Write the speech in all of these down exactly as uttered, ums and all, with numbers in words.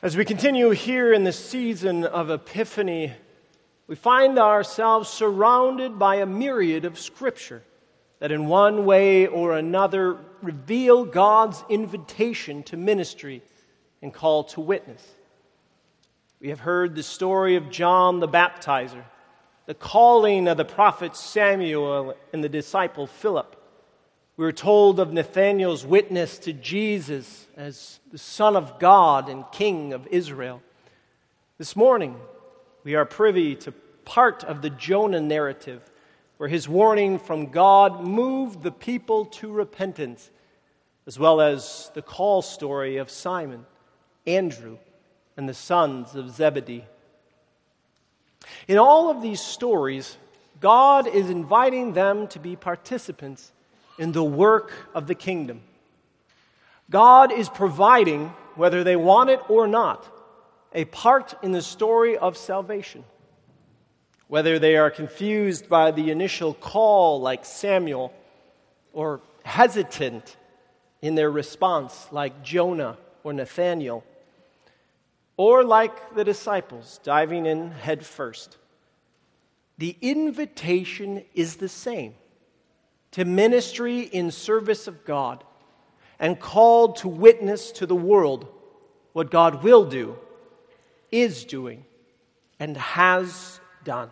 As we continue here in the season of Epiphany, we find ourselves surrounded by a myriad of Scripture that in one way or another reveal God's invitation to ministry and call to witness. We have heard the story of John the Baptizer, the calling of the prophet Samuel and the disciple Philip. We were told of Nathanael's witness to Jesus as the Son of God and King of Israel. This morning, we are privy to part of the Jonah narrative, where his warning from God moved the people to repentance, as well as the call story of Simon, Andrew, and the sons of Zebedee. In all of these stories, God is inviting them to be participants in the work of the kingdom. God is providing, whether they want it or not, a part in the story of salvation. Whether they are confused by the initial call like Samuel, or hesitant in their response like Jonah or Nathanael, or like the disciples diving in head first, the invitation is the same: to ministry in service of God, and called to witness to the world what God will do, is doing, and has done.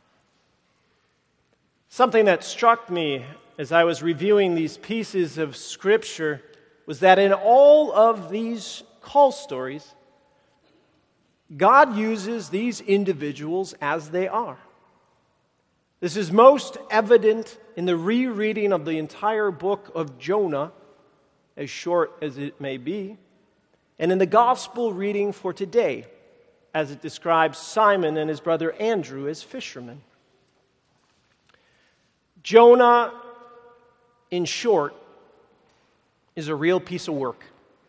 Something that struck me as I was reviewing these pieces of Scripture was that in all of these call stories, God uses these individuals as they are. This is most evident in the rereading of the entire book of Jonah, as short as it may be, and in the gospel reading for today, as it describes Simon and his brother Andrew as fishermen. Jonah, in short, is a real piece of work.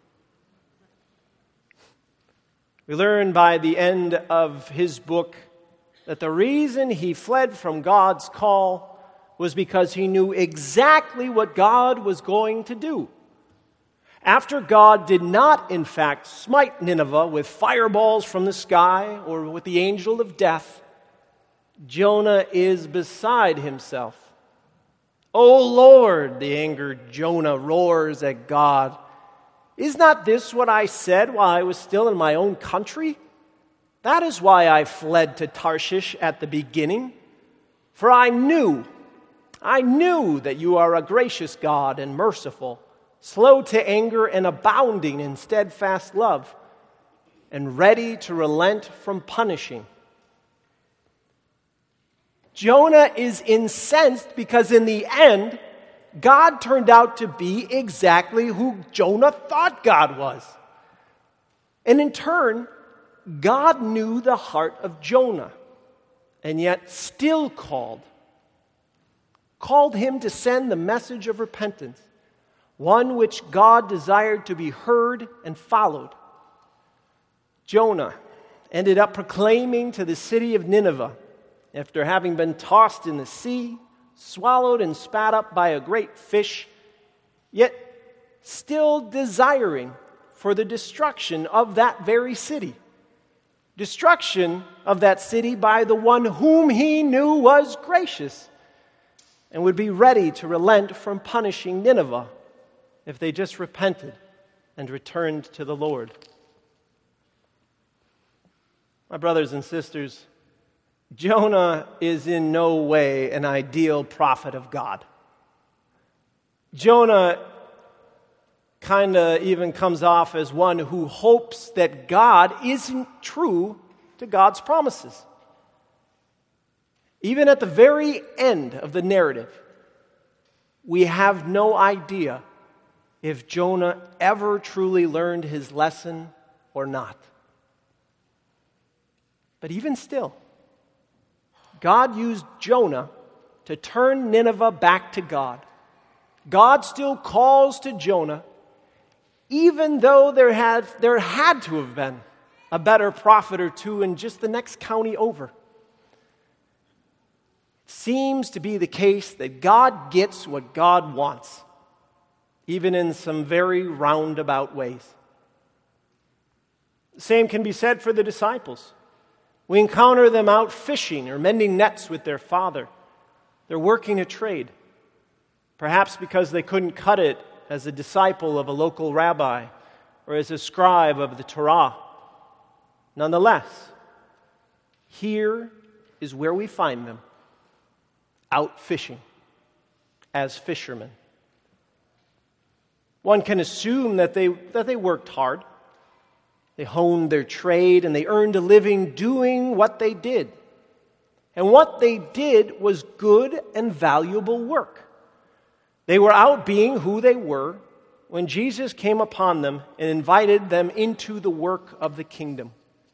We learn by the end of his book that the reason he fled from God's call was because he knew exactly what God was going to do. After God did not, in fact, smite Nineveh with fireballs from the sky or with the angel of death, Jonah is beside himself. "O Lord," the angered Jonah roars at God, "is not this what I said while I was still in my own country? That is why I fled to Tarshish at the beginning. For I knew, I knew that you are a gracious God and merciful, slow to anger and abounding in steadfast love, and ready to relent from punishing." Jonah is incensed because in the end, God turned out to be exactly who Jonah thought God was. And in turn, God knew the heart of Jonah, and yet still called, called him to send the message of repentance, one which God desired to be heard and followed. Jonah ended up proclaiming to the city of Nineveh, after having been tossed in the sea, swallowed and spat up by a great fish, yet still desiring for the destruction of that very city. Destruction of that city by the one whom he knew was gracious and would be ready to relent from punishing Nineveh if they just repented and returned to the Lord. My brothers and sisters, Jonah is in no way an ideal prophet of God. Jonah kind of even comes off as one who hopes that God isn't true to God's promises. Even at the very end of the narrative, we have no idea if Jonah ever truly learned his lesson or not. But even still, God used Jonah to turn Nineveh back to God. God still calls to Jonah, even though there had, there had to have been a better prophet or two in just the next county over. It seems to be the case that God gets what God wants, even in some very roundabout ways. The same can be said for the disciples. We encounter them out fishing or mending nets with their father. They're working a trade, perhaps because they couldn't cut it as a disciple of a local rabbi or as a scribe of the Torah. Nonetheless, here is where we find them, out fishing as fishermen. One can assume that they, that they worked hard. They honed their trade and they earned a living doing what they did. And what they did was good and valuable work. They were out being who they were when Jesus came upon them and invited them into the work of the kingdom.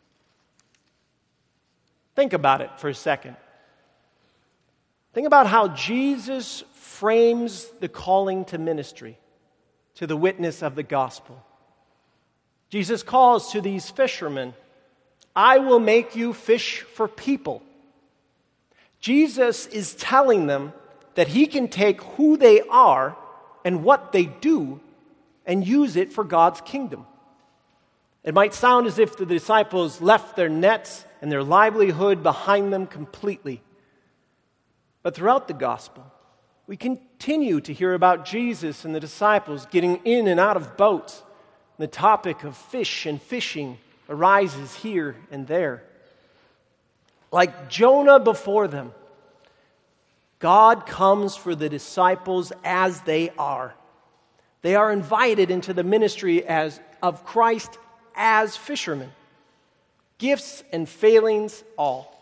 Think about it for a second. Think about how Jesus frames the calling to ministry, to the witness of the gospel. Jesus calls to these fishermen, I will make you fish for people. Jesus is telling them that he can take who they are and what they do and use it for God's kingdom. It might sound as if the disciples left their nets and their livelihood behind them completely. But throughout the gospel, we continue to hear about Jesus and the disciples getting in and out of boats. The topic of fish and fishing arises here and there. Like Jonah before them, God comes for the disciples as they are. They are invited into the ministry as of Christ as fishermen. Gifts and failings all.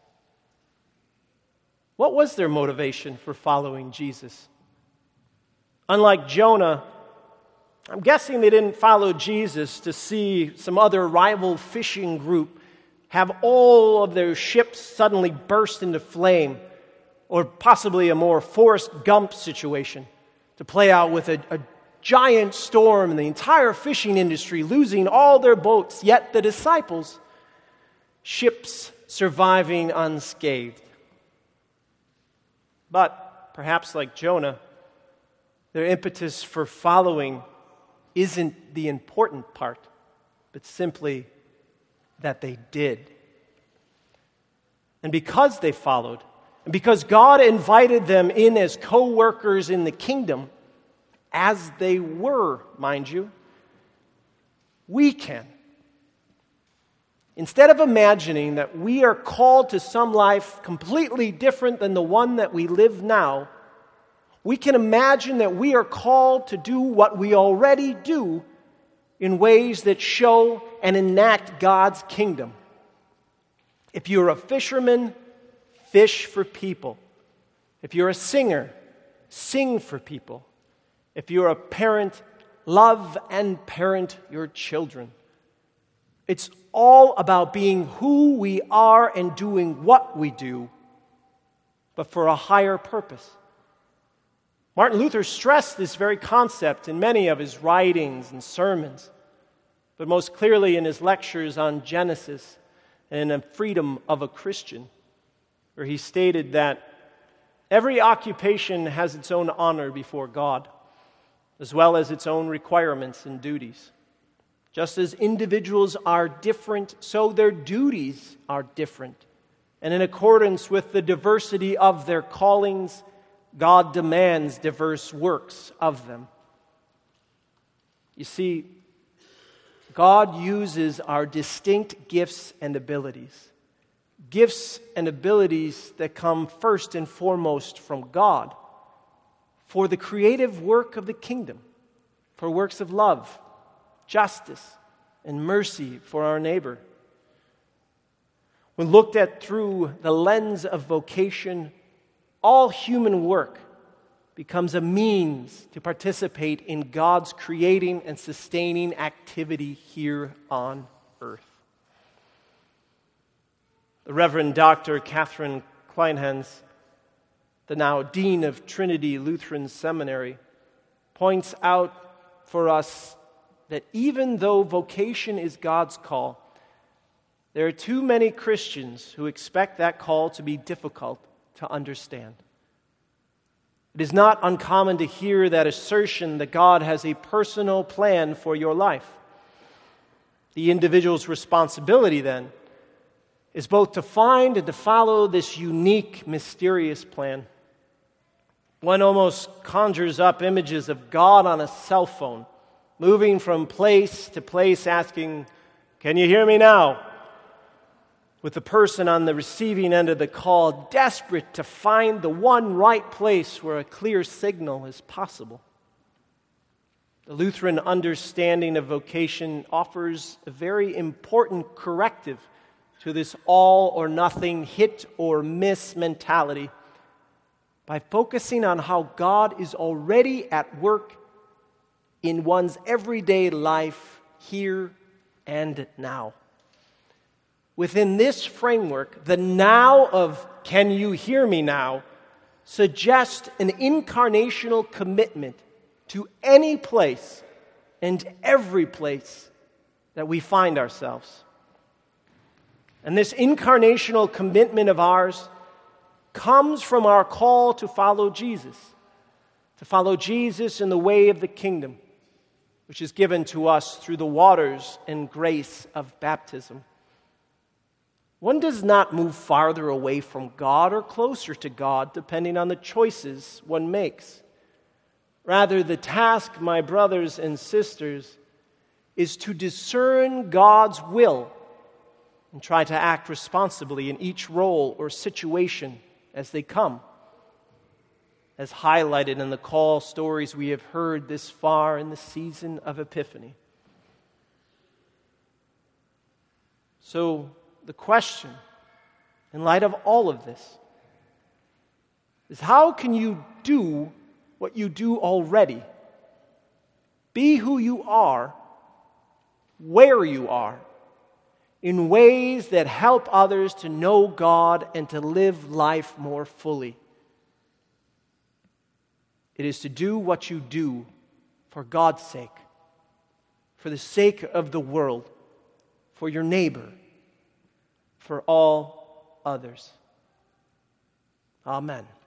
What was their motivation for following Jesus? Unlike Jonah, I'm guessing they didn't follow Jesus to see some other rival fishing group have all of their ships suddenly burst into flame, or possibly a more Forrest Gump situation to play out with a, a giant storm and the entire fishing industry losing all their boats, yet the disciples, ships surviving unscathed. But perhaps like Jonah, their impetus for following isn't the important part, but simply that they did. And because they followed, and because God invited them in as co-workers in the kingdom, as they were, mind you, we can. Instead of imagining that we are called to some life completely different than the one that we live now, we can imagine that we are called to do what we already do in ways that show and enact God's kingdom. If you're a fisherman, fish for people. If you're a singer, sing for people. If you're a parent, love and parent your children. It's all about being who we are and doing what we do, but for a higher purpose. Martin Luther stressed this very concept in many of his writings and sermons, but most clearly in his lectures on Genesis and the freedom of a Christian, where he stated that every occupation has its own honor before God, as well as its own requirements and duties. Just as individuals are different, so their duties are different. And in accordance with the diversity of their callings, God demands diverse works of them. You see, God uses our distinct gifts and abilities. Gifts and abilities that come first and foremost from God for the creative work of the kingdom, for works of love, justice, and mercy for our neighbor. When looked at through the lens of vocation, all human work becomes a means to participate in God's creating and sustaining activity here on earth. The Reverend Doctor Catherine Kleinhans, the now Dean of Trinity Lutheran Seminary, points out for us that even though vocation is God's call, there are too many Christians who expect that call to be difficult to understand. It is not uncommon to hear that assertion that God has a personal plan for your life. The individual's responsibility, then, is both to find and to follow this unique, mysterious plan. One almost conjures up images of God on a cell phone, moving from place to place, asking, "Can you hear me now?" With the person on the receiving end of the call desperate to find the one right place where a clear signal is possible. The Lutheran understanding of vocation offers a very important corrective to this all or nothing, hit or miss mentality by focusing on how God is already at work in one's everyday life here and now. Within this framework, the now of "can you hear me now" suggests an incarnational commitment to any place and every place that we find ourselves. And this incarnational commitment of ours comes from our call to follow Jesus, to follow Jesus in the way of the kingdom, which is given to us through the waters and grace of baptism. One does not move farther away from God or closer to God depending on the choices one makes. Rather, the task, my brothers and sisters, is to discern God's will and try to act responsibly in each role or situation as they come. As highlighted in the call stories we have heard this far in the season of Epiphany. So, the question, in light of all of this, is how can you do what you do already? Be who you are, where you are, in ways that help others to know God and to live life more fully. It is to do what you do for God's sake, for the sake of the world, for your neighbor, for all others. Amen.